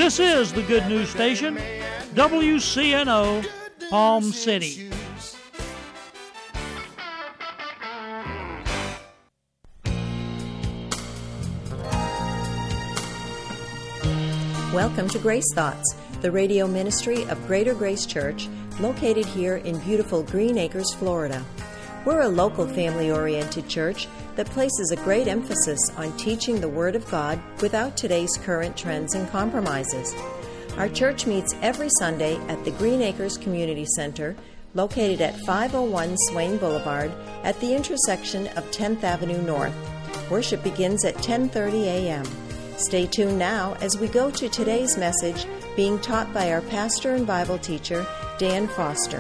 This is the Good News Station, WCNO, Palm City. Welcome to Grace Thoughts, the radio ministry of Greater Grace Church, located here in beautiful Green Acres, Florida. We're a local family-oriented church that places a great emphasis on teaching the Word of God without today's current trends and compromises. Our church meets every Sunday at the Green Acres Community Center, located at 501 Swain Boulevard at the intersection of 10th Avenue North. Worship begins at 10:30 a.m. Stay tuned now as we go to today's message being taught by our pastor and Bible teacher, Dan Foster.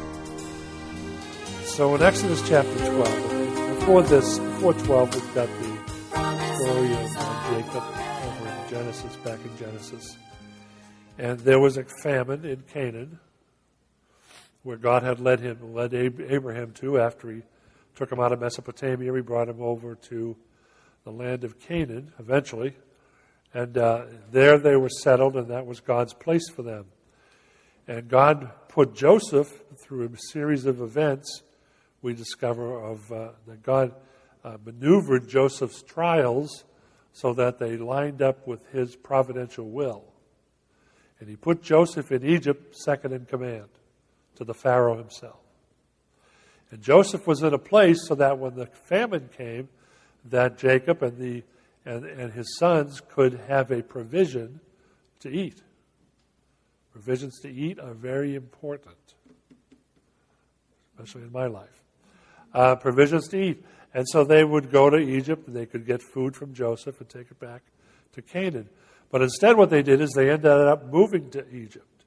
So in Exodus chapter 12, before 12, we've got the story of Jacob over in Genesis, back in Genesis. And there was a famine in Canaan where God had led Abraham to after he took him out of Mesopotamia. He brought him over to the land of Canaan eventually. And there they were settled, and that was God's place for them. And God put Joseph through a series of events we discover of that God maneuvered Joseph's trials so that they lined up with his providential will. And he put Joseph in Egypt second in command to the Pharaoh himself. And Joseph was in a place so that when the famine came, that Jacob and his sons could have a provision to eat. Provisions to eat are very important, especially in my life. Provisions to eat. And so they would go to Egypt and they could get food from Joseph and take it back to Canaan. But instead what they did is they ended up moving to Egypt.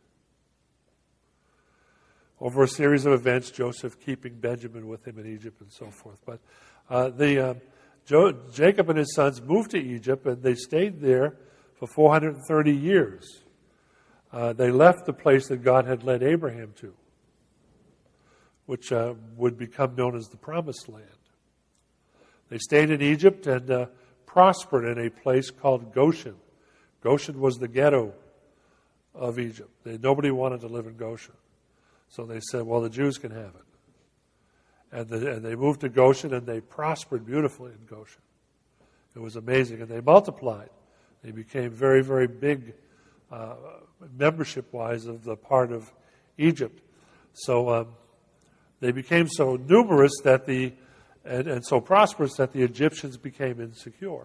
Over a series of events, Joseph keeping Benjamin with him in Egypt and so forth. But Jacob and his sons moved to Egypt, and they stayed there for 430 years. They left the place that God had led Abraham to, which would become known as the Promised Land. They stayed in Egypt and prospered in a place called Goshen. Goshen was the ghetto of Egypt. Nobody wanted to live in Goshen. So they said, well, the Jews can have it. And they moved to Goshen, and they prospered beautifully in Goshen. It was amazing. And they multiplied. They became very, very big membership-wise of the part of Egypt. So they became so numerous that and so prosperous that the Egyptians became insecure.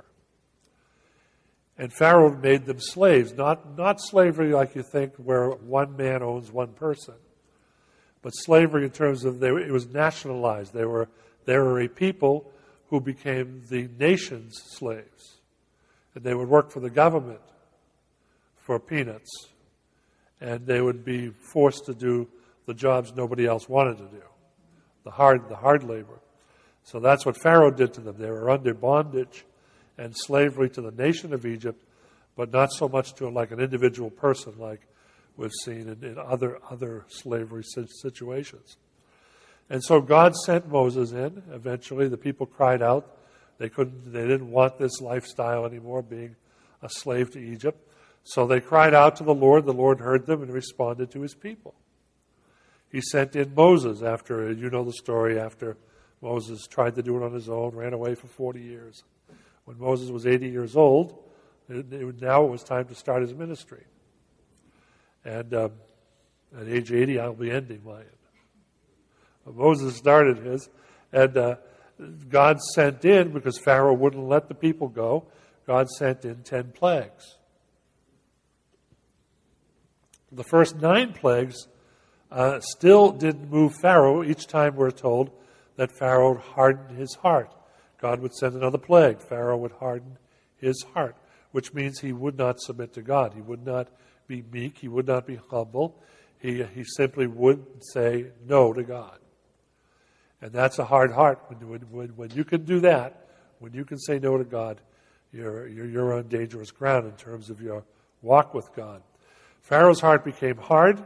And Pharaoh made them slaves, not slavery like you think where one man owns one person, but slavery in terms of it was nationalized. They were a people who became the nation's slaves. And they would work for the government for peanuts. And they would be forced to do the jobs nobody else wanted to do, the hard labor. So that's what Pharaoh did to them. They were under bondage and slavery to the nation of Egypt, but not so much to like an individual person like we've seen in other slavery situations. And so God sent Moses in. Eventually, the people cried out. They didn't want this lifestyle anymore, being a slave to Egypt. So they cried out to the Lord. The Lord heard them and responded to his people. He sent in Moses after, you know the story, after Moses tried to do it on his own, ran away for 40 years. When Moses was 80 years old, now it was time to start his ministry. And at age 80, I'll be ending mine. Moses started his, and God sent in, because Pharaoh wouldn't let the people go, God sent in 10 plagues. The first 9 plagues still didn't move Pharaoh. Each time we're told that Pharaoh hardened his heart. God would send another plague. Pharaoh would harden his heart, which means he would not submit to God. He would not be meek. He would not be humble. He simply would say no to God. And that's a hard heart. When you can do that, when you can say no to God, you're on dangerous ground in terms of your walk with God. Pharaoh's heart became hard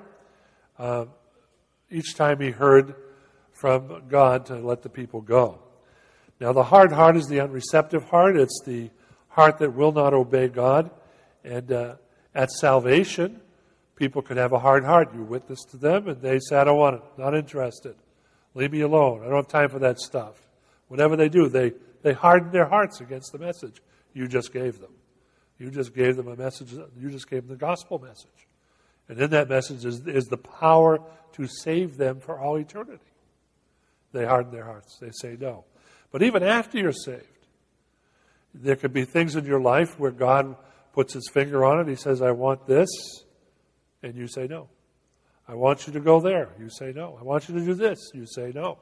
each time he heard from God to let the people go. Now, the hard heart is the unreceptive heart. It's the heart that will not obey God. And At salvation, people can have a hard heart. You witness to them, and they say, I don't want it, not interested. Leave me alone. I don't have time for that stuff. Whatever they do, they harden their hearts against the message you just gave them. You just gave them a message. You just gave them the gospel message. And in that message is the power to save them for all eternity. They harden their hearts. They say no. But even after you're saved, there could be things in your life where God puts his finger on it. He says, I want this. And you say no. I want you to go there. You say no. I want you to do this. You say no.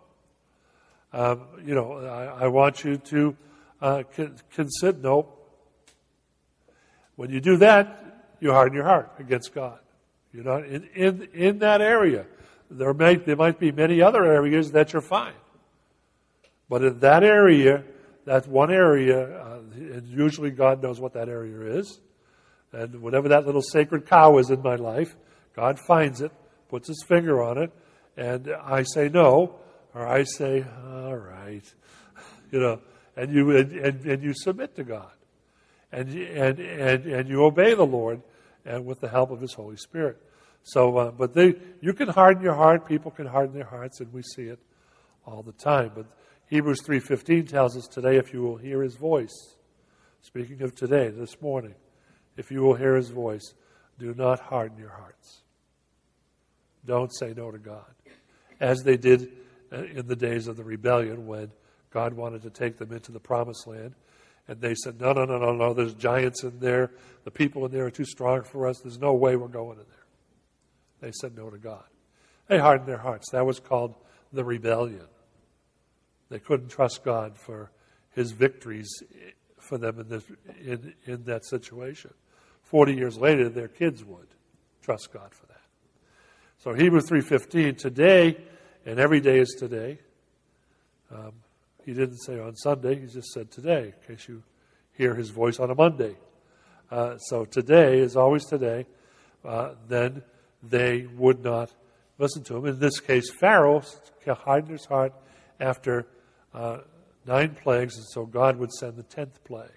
I want you to consider, no. When you do that, you harden your heart against God. You're not in that area. There might be many other areas that you're fine. But in that area, that one area, and usually God knows what that area is. And whatever that little sacred cow is in my life, God finds it, puts his finger on it, and I say no, or I say, all right. And you submit to God. And you obey the Lord, and with the help of his Holy Spirit. So, you can harden your heart. People can harden their hearts, and we see it all the time. But Hebrews 3:15 tells us today, if you will hear his voice, speaking of today, this morning, if you will hear his voice, do not harden your hearts. Don't say no to God. As they did in the days of the rebellion when God wanted to take them into the promised land. And they said, no, there's giants in there. The people in there are too strong for us. There's no way we're going in there. They said no to God. They hardened their hearts. That was called the rebellion. They couldn't trust God for his victories for them in that situation. 40 years later, their kids would trust God for that. So Hebrews 3:15, today, and every day is today. He didn't say on Sunday, he just said today, in case you hear his voice on a Monday. So today is always today. Then they would not listen to him. In this case, Pharaoh hardened his heart after 9 plagues, and so God would send the 10th plague.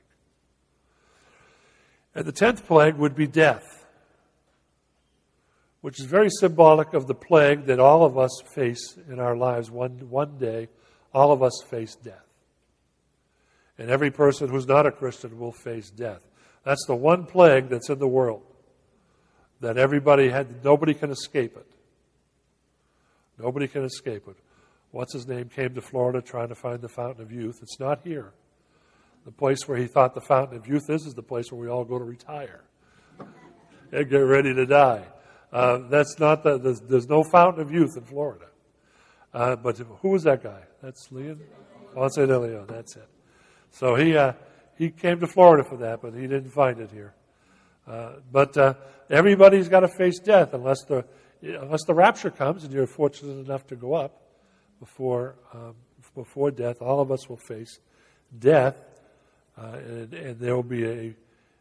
And the 10th plague would be death, which is very symbolic of the plague that all of us face in our lives. One day, all of us face death. And every person who's not a Christian will face death. That's the one plague that's in the world that nobody can escape it. Nobody can escape it. What's his name came to Florida trying to find the fountain of youth. It's not here. The place where he thought the fountain of youth is the place where we all go to retire and get ready to die. That's not there's no fountain of youth in Florida. But who was that guy? That's Leon? Ponce de Leon, that's it. So he came to Florida for that, but he didn't find it here. But everybody's got to face death unless the rapture comes and you're fortunate enough to go up before death. All of us will face death, and there will be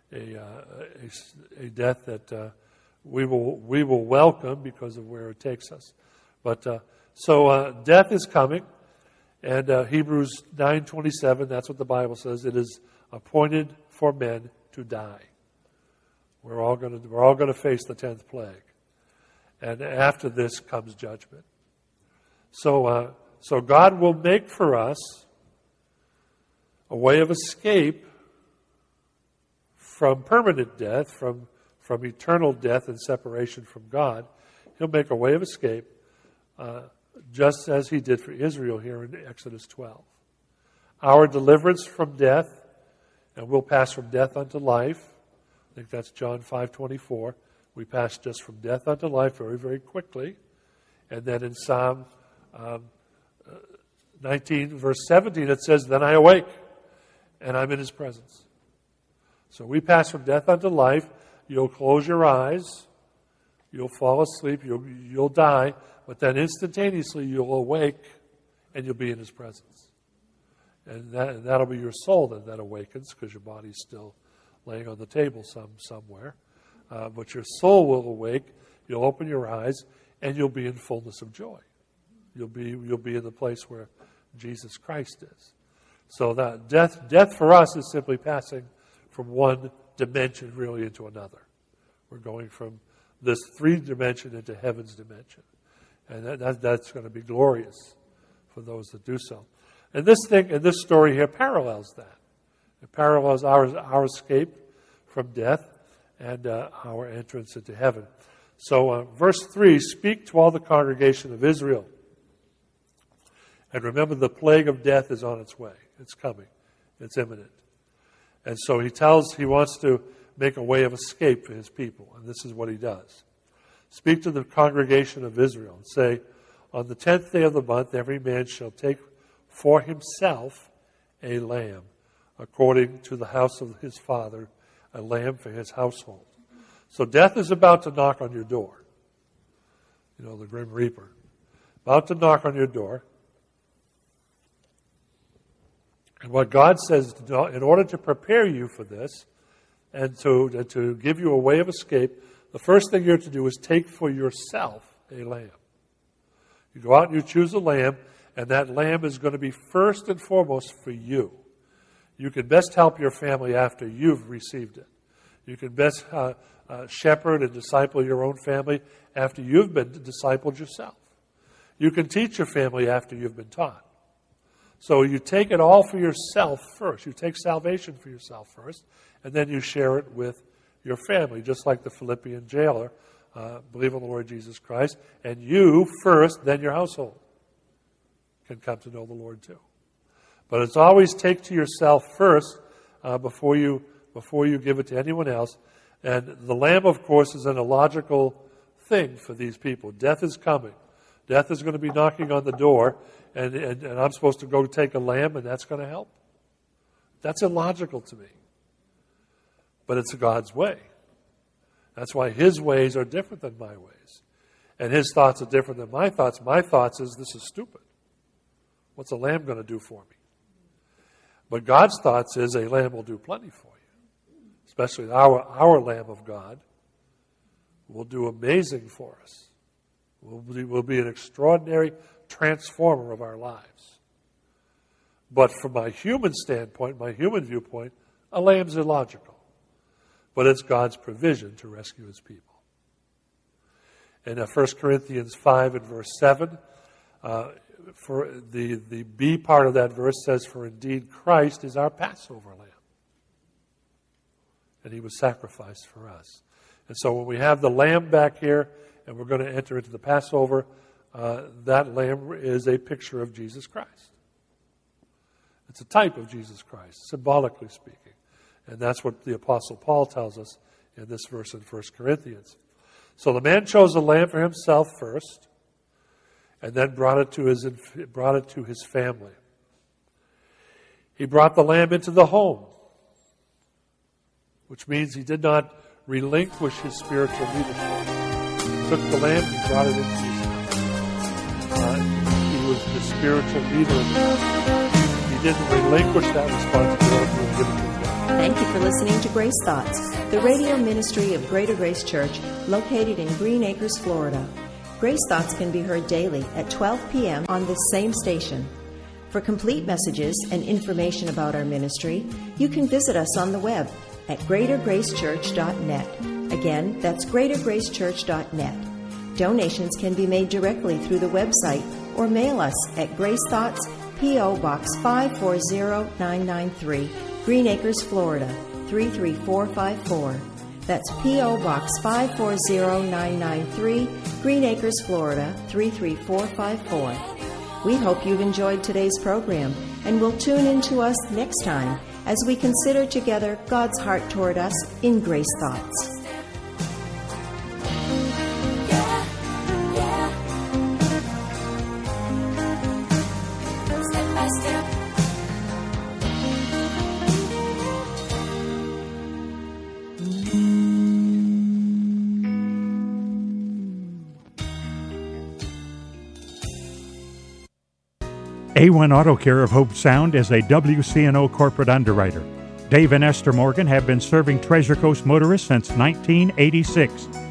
a death that we will welcome because of where it takes us. But so death is coming, and Hebrews 9:27. That's what the Bible says. It is appointed for men to die. We're all going to face the 10th plague, and after this comes judgment. So God will make for us a way of escape from permanent death, from eternal death and separation from God. He'll make a way of escape, just as he did for Israel here in Exodus 12. Our deliverance from death, and we'll pass from death unto life. I think that's John 5:24. We pass just from death unto life very, very quickly. And then in Psalm 19, verse 17, it says, then I awake, and I'm in his presence. So we pass from death unto life. You'll close your eyes. You'll fall asleep. You'll die. But then instantaneously you'll awake, and you'll be in his presence. And that'll be your soul that awakens, because your body's still laying on the table somewhere. But your soul will awake. You'll open your eyes, and you'll be in fullness of joy. You'll be in the place where Jesus Christ is. So that death for us is simply passing from one dimension really into another. We're going from this 3D into heaven's dimension. And that's going to be glorious for those that do so. And this story here parallels that. It parallels our escape from death and our entrance into heaven. So verse 3, speak to all the congregation of Israel. And remember, the plague of death is on its way. It's coming. It's imminent. And so he wants to make a way of escape for his people. And this is what he does. Speak to the congregation of Israel and say, on the 10th day of the month, every man shall take for himself a lamb, according to the house of his father, a lamb for his household. So death is about to knock on your door. You know, the grim reaper. About to knock on your door. And what God says, in order to prepare you for this and to give you a way of escape, the first thing you're to do is take for yourself a lamb. You go out and you choose a lamb, and that lamb is going to be first and foremost for you. You can best help your family after you've received it. You can best shepherd and disciple your own family after you've been discipled yourself. You can teach your family after you've been taught. So you take it all for yourself first. You take salvation for yourself first, and then you share it with your family, just like the Philippian jailer. Believe on the Lord Jesus Christ, and you first, then your household can come to know the Lord too. But it's always take to yourself first before you give it to anyone else. And the lamb, of course, is an illogical thing for these people. Death is coming. Death is going to be knocking on the door, and I'm supposed to go take a lamb, and that's going to help. That's illogical to me. But it's God's way. That's why his ways are different than my ways. And his thoughts are different than my thoughts. My thoughts is, this is stupid. What's a lamb going to do for me? But God's thoughts is, a lamb will do plenty for you. Especially our Lamb of God will do amazing for us. Will be an extraordinary transformer of our lives. But from my human standpoint, my human viewpoint, a lamb's illogical. But it's God's provision to rescue his people. In 1 Corinthians 5 and verse 7, for the B part of that verse says, for indeed Christ is our Passover lamb. And he was sacrificed for us. And so when we have the lamb back here, and we're going to enter into the Passover, that lamb is a picture of Jesus Christ. It's a type of Jesus Christ, symbolically speaking. And that's what the Apostle Paul tells us in this verse in 1 Corinthians. So the man chose a lamb for himself first, and then brought it to his family. He brought the lamb into the home, which means he did not relinquish his spiritual leadership. He took the lamb and brought it into his house. He was the spiritual leader of the house. He didn't relinquish that responsibility and give it to God. Thank you for listening to Grace Thoughts, the radio ministry of Greater Grace Church, located in Green Acres, Florida. Grace Thoughts can be heard daily at 12 p.m. on this same station. For complete messages and information about our ministry, you can visit us on the web at greatergracechurch.net. Again, that's greatergracechurch.net. Donations can be made directly through the website or mail us at Grace Thoughts, P.O. Box 540993, Green Acres, Florida 33454. That's P.O. Box 540993, Green Acres, Florida 33454. We hope you've enjoyed today's program and will tune in to us next time as we consider together God's heart toward us in Grace Thoughts. Step by step. A1 Auto Care of Hope Sound is a WCNO corporate underwriter. Dave and Esther Morgan have been serving Treasure Coast motorists since 1986.